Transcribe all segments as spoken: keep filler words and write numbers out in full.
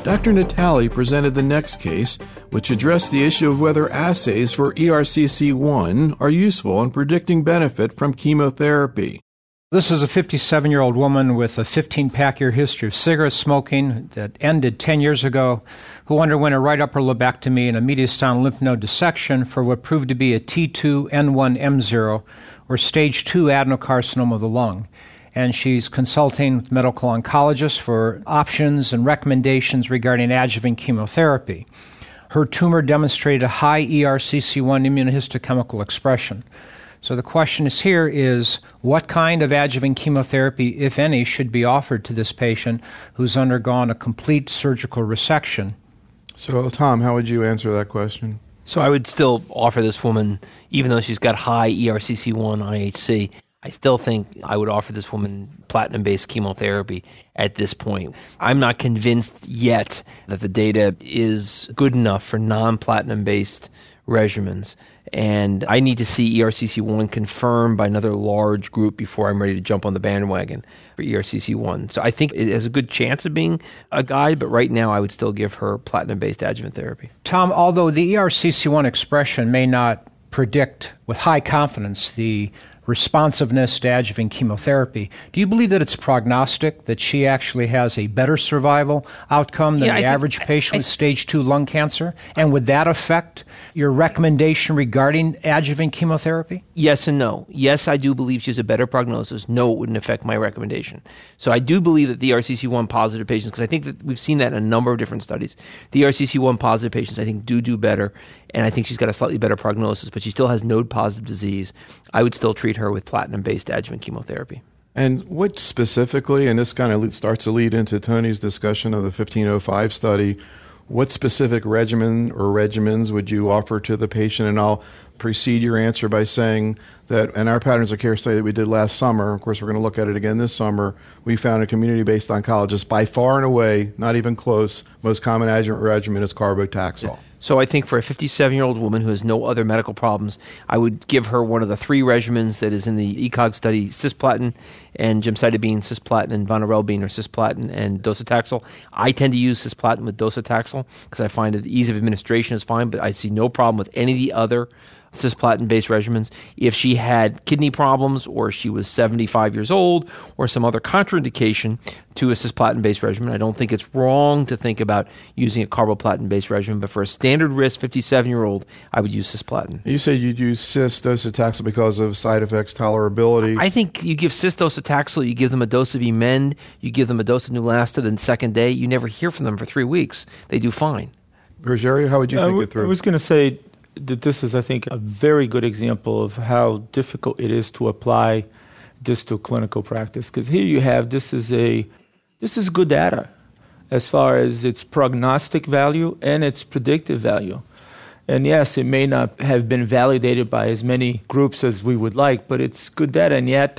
Doctor Natali presented the next case, which addressed the issue of whether assays for E R C C one are useful in predicting benefit from chemotherapy. This is a fifty-seven-year-old woman with a fifteen-pack-year history of cigarette smoking that ended ten years ago, who underwent a right upper lobectomy and a mediastinal lymph node dissection for what proved to be a T two N one M zero, or stage two adenocarcinoma of the lung. And she's consulting with medical oncologists for options and recommendations regarding adjuvant chemotherapy. Her tumor demonstrated a high E R C C one immunohistochemical expression. So the question is here is, what kind of adjuvant chemotherapy, if any, should be offered to this patient who's undergone a complete surgical resection? So, Tom, how would you answer that question? So I would still offer this woman, even though she's got high E R C C one I H C, I still think I would offer this woman platinum-based chemotherapy at this point. I'm not convinced yet that the data is good enough for non-platinum-based regimens. And I need to see E R C C one confirmed by another large group before I'm ready to jump on the bandwagon for E R C C one. So I think it has a good chance of being a guide, but right now I would still give her platinum-based adjuvant therapy. Tom, although the E R C C one expression may not predict with high confidence the responsiveness to adjuvant chemotherapy, do you believe that it's prognostic, that she actually has a better survival outcome than yeah, the think, average patient I, I, with stage two lung cancer? And would that affect your recommendation regarding adjuvant chemotherapy? Yes and no. Yes, I do believe she has a better prognosis. No, it wouldn't affect my recommendation. So I do believe that the E R C C one positive patients, because I think that we've seen that in a number of different studies, the E R C C one positive patients I think do do better, and I think she's got a slightly better prognosis, but she still has node-positive disease. I would still treat her with platinum-based adjuvant chemotherapy. And what specifically, and this kind of starts to lead into Tony's discussion of the fifteen oh five study, what specific regimen or regimens would you offer to the patient? And I'll precede your answer by saying that in our Patterns of Care study that we did last summer, of course we're going to look at it again this summer, we found a community-based oncologist by far and away, not even close, most common adjuvant regimen is carbotaxol. So I think for a fifty-seven-year-old woman who has no other medical problems, I would give her one of the three regimens that is in the E C O G study, cisplatin and gemcitabine, cisplatin and vinorelbine, or cisplatin and docetaxel. I tend to use cisplatin with docetaxel because I find that the ease of administration is fine, but I see no problem with any of the other cisplatin-based regimens. If she had kidney problems or she was seventy-five years old or some other contraindication to a cisplatin-based regimen, I don't think it's wrong to think about using a carboplatin-based regimen, but for a standard risk fifty-seven-year-old, I would use cisplatin. You said you'd use cis docetaxel because of side effects, tolerability. I think you give cis docetaxel, you give them a dose of Emend, you give them a dose of Neulasta, then second day, you never hear from them for three weeks. They do fine. Rogerio, how would you I think w- it through? I was going to say that this is, I think, a very good example of how difficult it is to apply this to clinical practice. Because here you have, this is a, this is good data as far as its prognostic value and its predictive value. And yes, it may not have been validated by as many groups as we would like, but it's good data. And yet,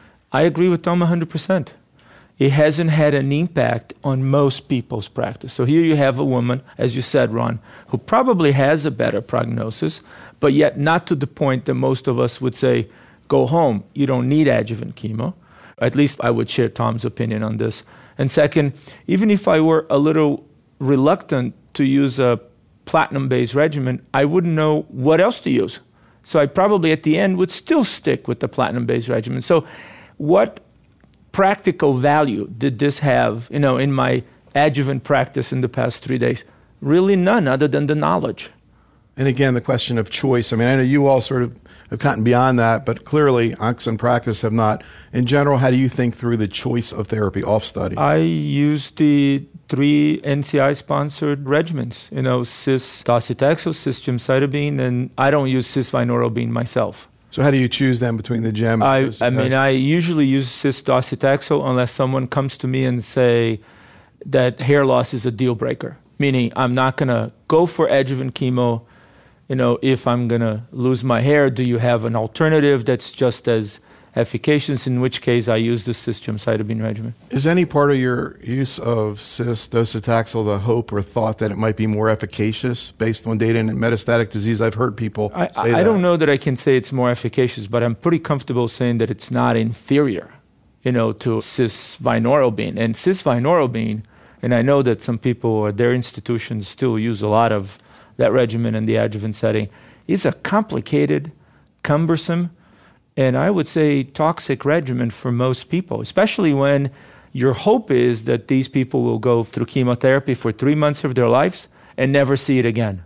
I agree with Tom one hundred percent. It hasn't had an impact on most people's practice. So here you have a woman, as you said, Ron, who probably has a better prognosis, but yet not to the point that most of us would say, go home, you don't need adjuvant chemo. At least I would share Tom's opinion on this. And second, even if I were a little reluctant to use a platinum-based regimen, I wouldn't know what else to use. So I probably at the end would still stick with the platinum-based regimen. So what practical value did this have, you know, in my adjuvant practice in the past three days? Really none, other than the knowledge. And again, the question of choice. I mean, I know you all sort of have gotten beyond that, but clearly oncs in practice have not. In general, how do you think through the choice of therapy off study? I use the three N C I-sponsored regimens, you know, cis docetaxel, cis gemcitabine, and I don't use cis vinorelbine myself. So how do you choose them between the gem? I, and I mean, I usually use cis docetaxel unless someone comes to me and say that hair loss is a deal breaker, meaning I'm not going to go for adjuvant chemo. You know, if I'm going to lose my hair, do you have an alternative that's just as efficacious, in which case I use the cis gemcitabine regimen. Is any part of your use of cis docetaxel the hope or thought that it might be more efficacious based on data in metastatic disease? I've heard people I, say I, that. I don't know that I can say it's more efficacious, but I'm pretty comfortable saying that it's not inferior, you know, to cis vinorelbine. And cis vinorelbine And I know that some people or their institutions still use a lot of that regimen in the adjuvant setting. It's a complicated, cumbersome, and I would say toxic regimen for most people, especially when your hope is that these people will go through chemotherapy for three months of their lives and never see it again.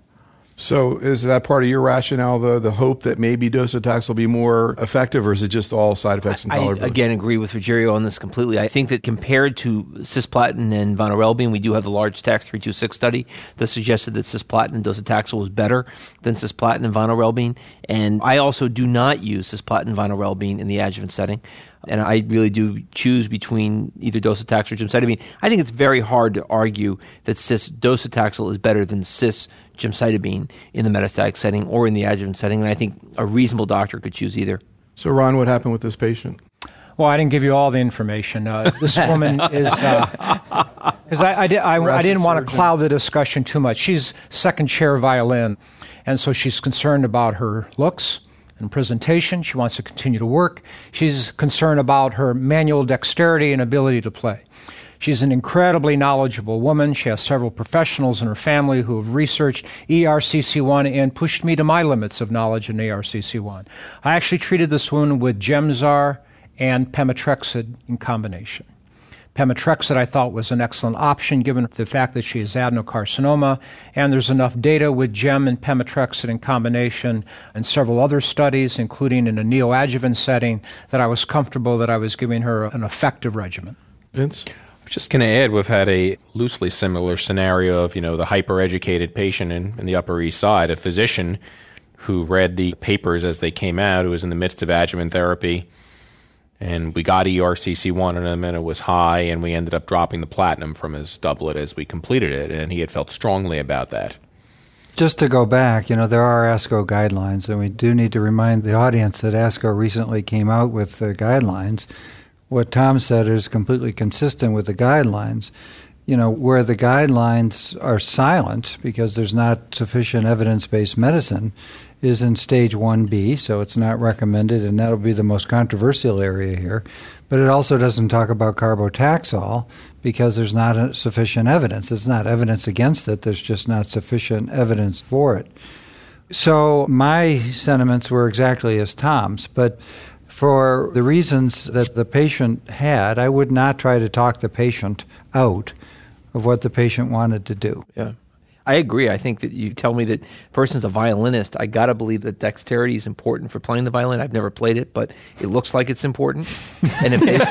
So is that part of your rationale, the the hope that maybe docetaxel will be more effective, or is it just all side effects and tolerability? I, again, agree with Ruggiero on this completely. I think that compared to cisplatin and vinorelbine, we do have the large TAX three two six study that suggested that cisplatin and docetaxel was better than cisplatin and vinorelbine. And I also do not use cisplatin and vinorelbine in the adjuvant setting. And I really do choose between either docetaxel or gemcitabine. I think it's very hard to argue that cis docetaxel is better than cis gemcitabine in the metastatic setting or in the adjuvant setting. And I think a reasonable doctor could choose either. So, Ron, what happened with this patient? Well, I didn't give you all the information. Uh, this woman is, because uh, I, I, did, I, I didn't want to cloud the discussion too much. She's second chair violin, and so she's concerned about her looks and presentation. She wants to continue to work. She's concerned about her manual dexterity and ability to play. She's an incredibly knowledgeable woman. She has several professionals in her family who have researched E R C C one and pushed me to my limits of knowledge in E R C C one. I actually treated this woman with Gemzar and pemetrexed in combination. Pemetrexed I thought was an excellent option given the fact that she has adenocarcinoma, and there's enough data with Gem and pemetrexed in combination and several other studies, including in a neoadjuvant setting, that I was comfortable that I was giving her an effective regimen. Vince? I'm just going to add, we've had a loosely similar scenario of, you know, the hyper-educated patient in, in the Upper East Side, a physician who read the papers as they came out, who was in the midst of adjuvant therapy. And we got E R C C one on him, and it was high, and we ended up dropping the platinum from his doublet as we completed it, and he had felt strongly about that. Just to go back, you know, there are ASCO guidelines, and we do need to remind the audience that ASCO recently came out with the guidelines. What Tom said is completely consistent with the guidelines. You know, where the guidelines are silent because there's not sufficient evidence-based medicine is in stage one B, so it's not recommended, and that'll be the most controversial area here. But it also doesn't talk about carbotaxol because there's not sufficient evidence. It's not evidence against it, there's just not sufficient evidence for it. So my sentiments were exactly as Tom's, but for the reasons that the patient had, I would not try to talk the patient out of what the patient wanted to do. Yeah. I agree. I think that you tell me that a person's a violinist. I got to believe that dexterity is important for playing the violin. I've never played it, but it looks like it's important. And if, if, you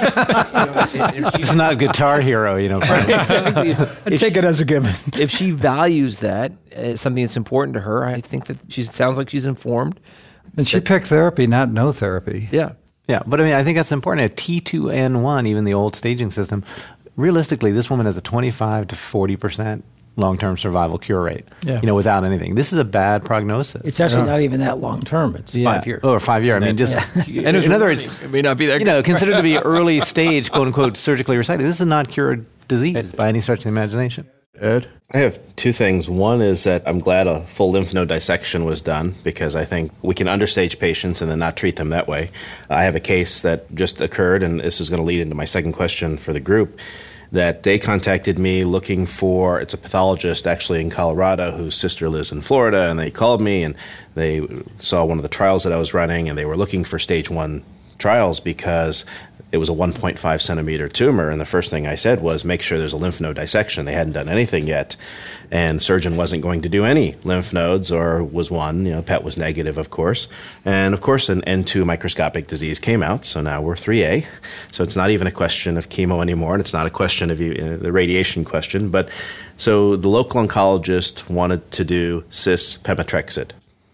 know, if she's not a guitar hero, you know. Exactly. I take it as a given. If she values that as something that's important to her, I think that she sounds like she's informed. And she picked therapy, not no therapy. Yeah. Yeah, but I mean, I think that's important. At T two N one, even the old staging system, realistically, this woman has a twenty-five to forty percent long-term survival cure rate, yeah. you know, without anything. This is a bad prognosis. It's actually yeah. not even that long-term. It's yeah. five years. Oh, or five years. I mean, just, yeah. and in other words, it may not be that you know, considered to be early stage, quote-unquote, surgically resected. This is a not cured disease by any stretch of the imagination. Ed? I have two things. One is that I'm glad a full lymph node dissection was done because I think we can understage patients and then not treat them that way. I have a case that just occurred, and this is going to lead into my second question for the group, that they contacted me looking for, it's a pathologist actually in Colorado whose sister lives in Florida, and they called me and they saw one of the trials that I was running, and they were looking for stage one trials because it was a one point five centimeter tumor, and the first thing I said was make sure there's a lymph node dissection. They hadn't done anything yet, and the surgeon wasn't going to do any lymph nodes, or was one. You know, P E T was negative, of course, and of course an N two microscopic disease came out, so now we're three A. So it's not even a question of chemo anymore, and it's not a question of uh, the radiation question. But so the local oncologist wanted to do cis pemetrexed.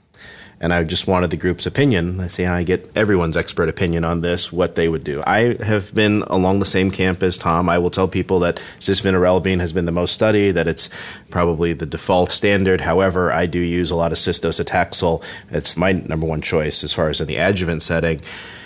And I just wanted the group's opinion. I see how I get everyone's expert opinion on this, what they would do. I have been along the same camp as Tom. I will tell people that cis-vinorelbine has been the most studied, that it's probably the default standard. However, I do use a lot of cis-docetaxel. It's my number one choice as far as in the adjuvant setting.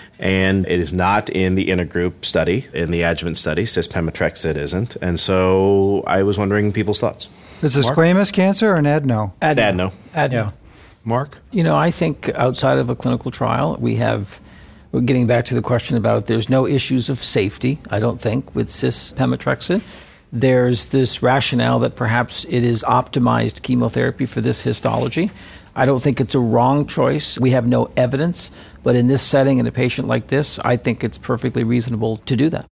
And it is not in the intergroup study, in the adjuvant study. Cis-pemetrexed isn't. And so I was wondering people's thoughts. Is it squamous cancer or an adeno? Adeno. Adeno. Adeno. Yeah. Mark? You know, I think outside of a clinical trial, we have, we're getting back to the question about there's no issues of safety, I don't think, with cis-pemetrexed. There's this rationale that perhaps it is optimized chemotherapy for this histology. I don't think it's a wrong choice. We have no evidence, but in this setting, in a patient like this, I think it's perfectly reasonable to do that.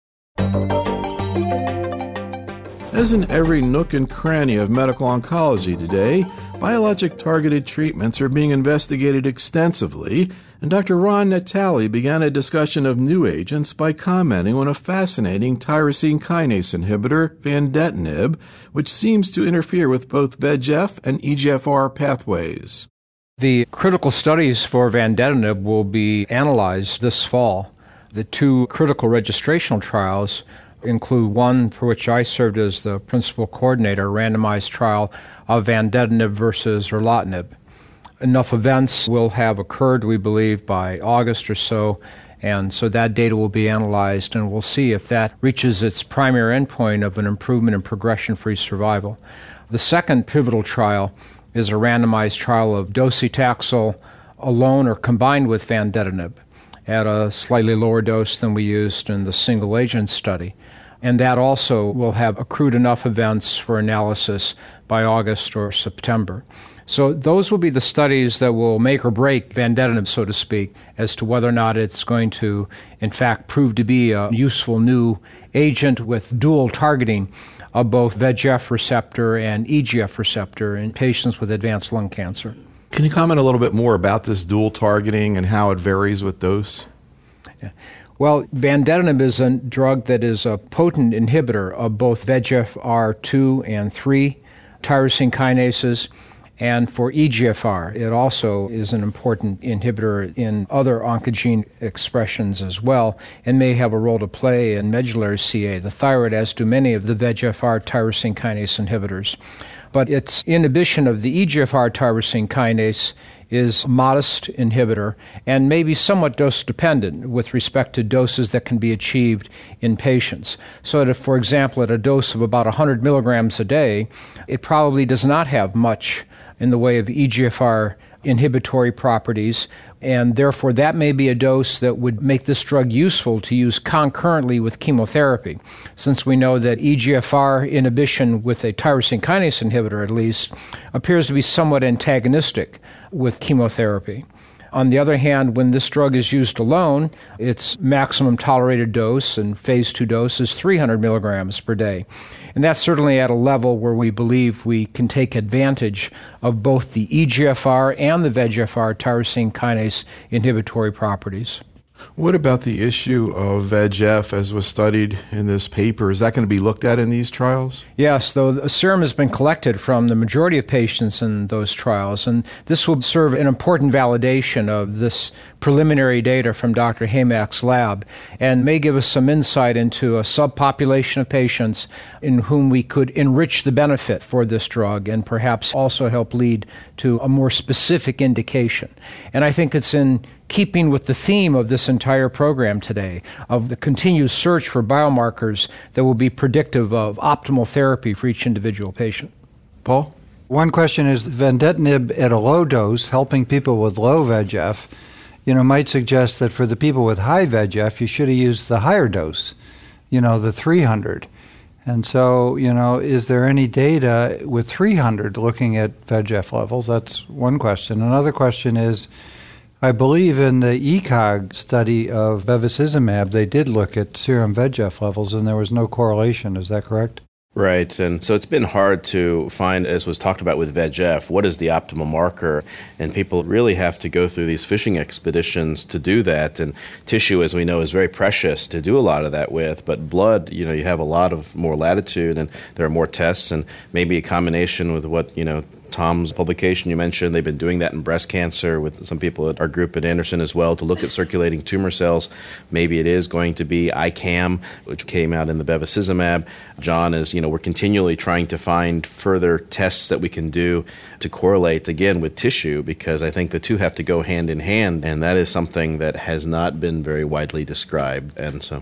As in every nook and cranny of medical oncology today, biologic-targeted treatments are being investigated extensively, and Doctor Ron Natale began a discussion of new agents by commenting on a fascinating tyrosine kinase inhibitor, vandetanib, which seems to interfere with both V E G F and E G F R pathways. The critical studies for vandetanib will be analyzed this fall. The two critical registrational trials include one for which I served as the principal coordinator, a randomized trial of vandetanib versus erlotinib. Enough events will have occurred, we believe, by August or so, and so that data will be analyzed, and we'll see if that reaches its primary endpoint of an improvement in progression-free survival. The second pivotal trial is a randomized trial of docetaxel alone or combined with vandetanib at a slightly lower dose than we used in the single-agent study. And that also will have accrued enough events for analysis by August or September. So those will be the studies that will make or break vandetanib, so to speak, as to whether or not it's going to, in fact, prove to be a useful new agent with dual targeting of both V E G F receptor and E G F receptor in patients with advanced lung cancer. Can you comment a little bit more about this dual targeting and how it varies with dose? Yeah. Well, vandetanib is a drug that is a potent inhibitor of both V E G F R two and three tyrosine kinases, and for E G F R, it also is an important inhibitor in other oncogene expressions as well, and may have a role to play in medullary C A, the thyroid, as do many of the V E G F R tyrosine kinase inhibitors. But its inhibition of the E G F R tyrosine kinase is a modest inhibitor and may be somewhat dose-dependent with respect to doses that can be achieved in patients. So that if, for example, at a dose of about one hundred milligrams a day, it probably does not have much in the way of E G F R inhibitory properties, and therefore that may be a dose that would make this drug useful to use concurrently with chemotherapy, since we know that E G F R inhibition with a tyrosine kinase inhibitor, at least, appears to be somewhat antagonistic with chemotherapy. On the other hand, when this drug is used alone, its maximum tolerated dose and phase two dose is three hundred milligrams per day. And that's certainly at a level where we believe we can take advantage of both the E G F R and the V E G F R tyrosine kinase inhibitory properties. What about the issue of V E G F as was studied in this paper? Is that going to be looked at in these trials? Yes, though the serum has been collected from the majority of patients in those trials, and this will serve an important validation of this preliminary data from Doctor Hamack's lab and may give us some insight into a subpopulation of patients in whom we could enrich the benefit for this drug and perhaps also help lead to a more specific indication. And I think it's in keeping with the theme of this entire program today, of the continued search for biomarkers that will be predictive of optimal therapy for each individual patient. Paul? One question is, vandetanib at a low dose, helping people with low V E G F, you know, might suggest that for the people with high V E G F, you should have used the higher dose, you know, the three hundred. And so, you know, is there any data with three hundred looking at V E G F levels? That's one question. Another question is, I believe in the E C O G study of bevacizumab, they did look at serum V E G F levels, and there was no correlation. Is that correct? Right, and so it's been hard to find, as was talked about with V E G F, what is the optimal marker, and people really have to go through these fishing expeditions to do that, and tissue, as we know, is very precious to do a lot of that with, but blood, you know, you have a lot of more latitude, and there are more tests, and maybe a combination with what, you know, Tom's publication you mentioned, they've been doing that in breast cancer with some people at our group at Anderson as well to look at circulating tumor cells. Maybe it is going to be I CAM, which came out in the bevacizumab. John is, you know, we're continually trying to find further tests that we can do to correlate, again, with tissue, because I think the two have to go hand in hand, and that is something that has not been very widely described. And so...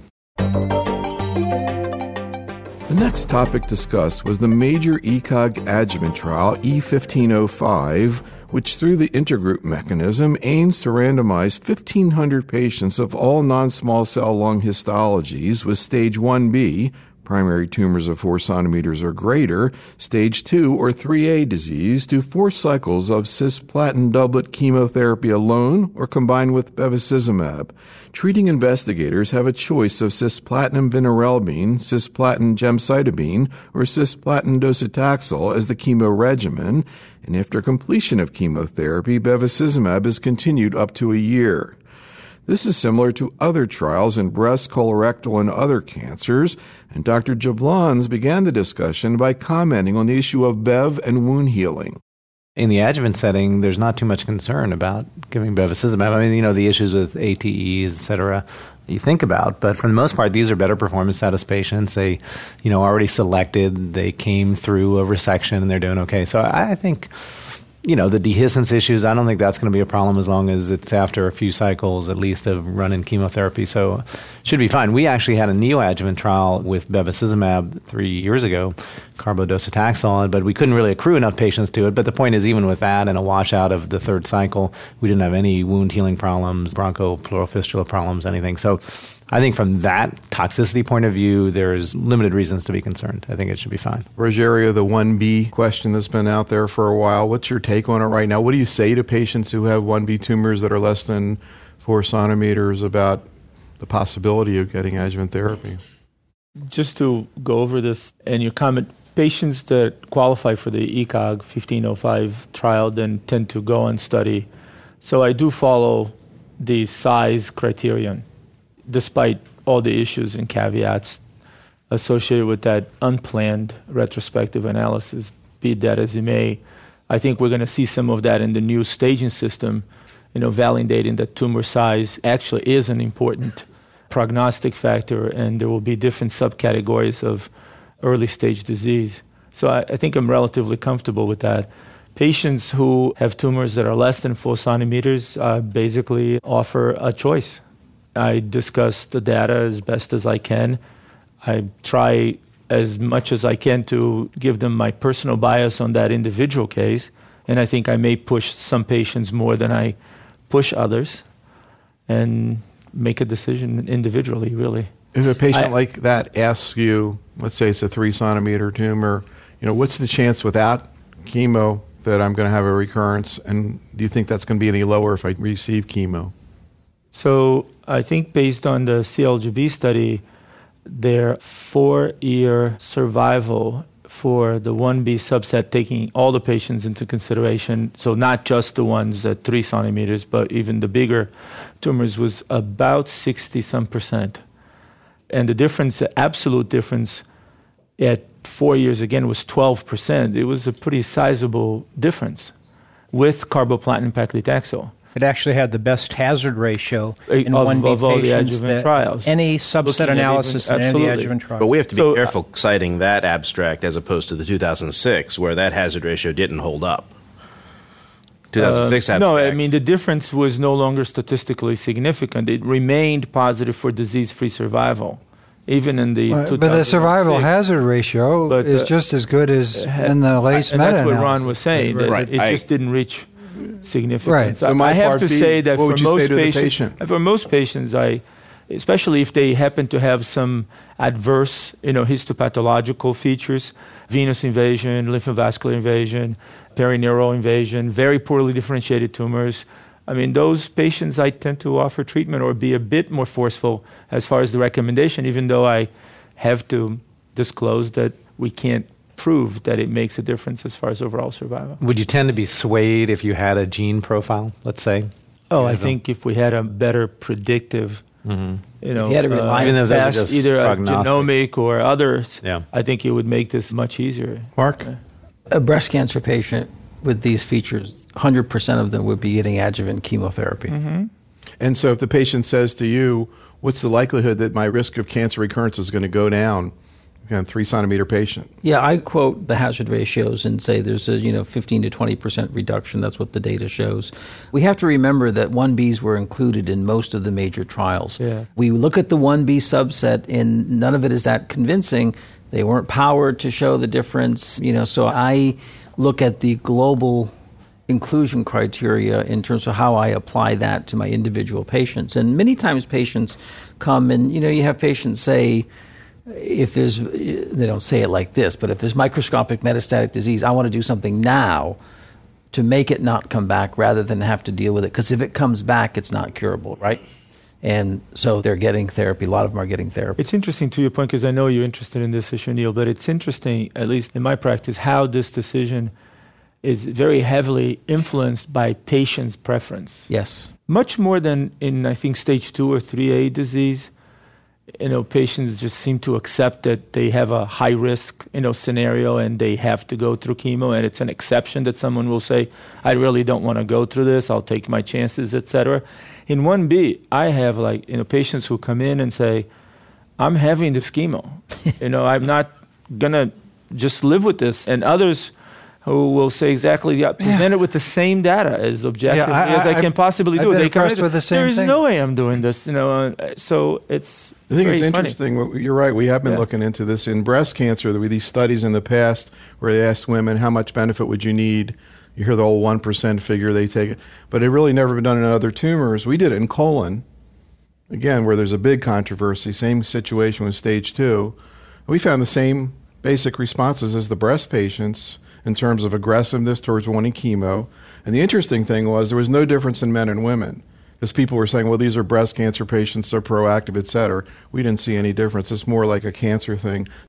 The next topic discussed was the major E C O G adjuvant trial E fifteen oh five, which through the intergroup mechanism aims to randomize fifteen hundred patients of all non-small cell lung histologies with stage one B, primary tumors of four centimeters or greater, stage two or three A disease, to four cycles of cisplatin doublet chemotherapy alone or combined with bevacizumab. Treating investigators have a choice of cisplatin vinorelbine, cisplatin gemcitabine, or cisplatin docetaxel as the chemo regimen, and after completion of chemotherapy, bevacizumab is continued up to a year. This is similar to other trials in breast, colorectal, and other cancers, and Doctor Jablons began the discussion by commenting on the issue of bev and wound healing. In the adjuvant setting, there's not too much concern about giving bevacizumab. I mean, you know, the issues with A T Es, et cetera, you think about, but for the most part, these are better performance status patients. They, you know, already selected, they came through a resection, and they're doing okay. So I, I think... You know, the dehiscence issues, I don't think that's going to be a problem as long as it's after a few cycles at least of run-in chemotherapy. So should be fine. We actually had a neoadjuvant trial with bevacizumab three years ago, carbodocetaxel, but we couldn't really accrue enough patients to it. But the point is, even with that and a washout of the third cycle, we didn't have any wound healing problems, bronchopleural fistula problems, anything. So I think from that toxicity point of view, there's limited reasons to be concerned. I think it should be fine. Rogerio, the one B question that's been out there for a while, what's your take on it right now? What do you say to patients who have one B tumors that are less than four centimeters about the possibility of getting adjuvant therapy? Just to go over this and your comment, patients that qualify for the E C O G fifteen oh five trial then tend to go on study. So I do follow the size criterion, despite all the issues and caveats associated with that unplanned retrospective analysis. Be that as it may, I think we're going to see some of that in the new staging system, you know, validating that tumor size actually is an important prognostic factor, and there will be different subcategories of early stage disease. So I, I think I'm relatively comfortable with that. Patients who have tumors that are less than four centimeters uh, basically offer a choice. I discuss the data as best as I can. I try as much as I can to give them my personal bias on that individual case, and I think I may push some patients more than I push others, and make a decision individually, really. If a patient I, like that asks you, let's say it's a three centimeter tumor, you know, what's the chance without chemo that I'm going to have a recurrence, and do you think that's going to be any lower if I receive chemo? So I think based on the C L G B study, their four-year survival for the one B subset, taking all the patients into consideration, so not just the ones at three centimeters, but even the bigger tumors, was about sixty-some percent. And the difference, the absolute difference at four years, again, was twelve percent. It was a pretty sizable difference with carboplatin paclitaxel. It actually had the best hazard ratio in of, one B of all the patients adjuvant that trials. any subset analysis in any of the adjuvant trials. But we have to be So, careful citing that abstract as opposed to the two thousand six, where that hazard ratio didn't hold up. two thousand six uh, abstract. No, I mean, the difference was no longer statistically significant. It remained positive for disease-free survival, even in the But the survival hazard ratio But, is uh, just as good as ha- in the latest and meta-analysis. that's what Ron was saying. That Right. it I- just didn't reach significance. Right. So I, my I have part to B, say that what for would you most say to the patients, patient? for most patients, I, especially if they happen to have some adverse, you know, histopathological features, venous invasion, lymphovascular invasion, perineural invasion, very poorly differentiated tumors. I mean, those patients I tend to offer treatment or be a bit more forceful as far as the recommendation, even though I have to disclose that we can't prove that it makes a difference as far as overall survival. Would you tend to be swayed if you had a gene profile, let's say? Oh, I think if we had a better predictive, Mm-hmm. you know, If you had a uh, reliable- Even though those are past, just either a prognostic. genomic or others, Yeah. I think it would make this much easier. Mark? A breast cancer patient with these features, one hundred percent of them would be getting adjuvant chemotherapy. Mm-hmm. And so if the patient says to you, what's the likelihood that my risk of cancer recurrence is going to go down? Again, three centimeter patient. Yeah, I quote the hazard ratios and say there's a you know fifteen to twenty percent reduction. That's what the data shows. We have to remember that one Bs were included in most of the major trials. Yeah. We look at the one B subset, and none of it is that convincing. They weren't powered to show the difference. You know, so I look at the global inclusion criteria in terms of how I apply that to my individual patients. And many times patients come and, you know, you have patients say, if there's, they don't say it like this, but if there's microscopic metastatic disease, I want to do something now to make it not come back rather than have to deal with it. Because if it comes back, it's not curable, right? And so they're getting therapy. A lot of them are getting therapy. It's interesting to your point, because I know you're interested in this issue, Neil, but it's interesting, at least in my practice, how this decision is very heavily influenced by patient's preference. Yes. Much more than in, I think, stage two or three A disease. You know, patients just seem to accept that they have a high risk, you know, scenario and they have to go through chemo, and it's an exception that someone will say, I really don't want to go through this, I'll take my chances, et cetera. In one B, I have like, you know, patients who come in and say, I'm having this chemo. you know, I'm not going to just live with this. And others who will say exactly, yeah, present yeah. it with the same data as objectively yeah, I, as I, I can possibly I've do. Been they impressed with the same There's thing. no way I'm doing this, you know. Uh, so it's I think very it's interesting. funny. You're right. We have been yeah. looking into this in breast cancer. There were these studies in the past where they asked women, how much benefit would you need? You hear the whole one percent figure they take it. But it really never been done in other tumors. We did it in colon, again, where there's a big controversy. Same situation with stage two. We found the same basic responses as the breast patients in terms of aggressiveness towards wanting chemo. And the interesting thing was there was no difference in men and women, because people were saying, well, these are breast cancer patients, they're proactive, et cetera. We didn't see any difference. It's more like a cancer thing.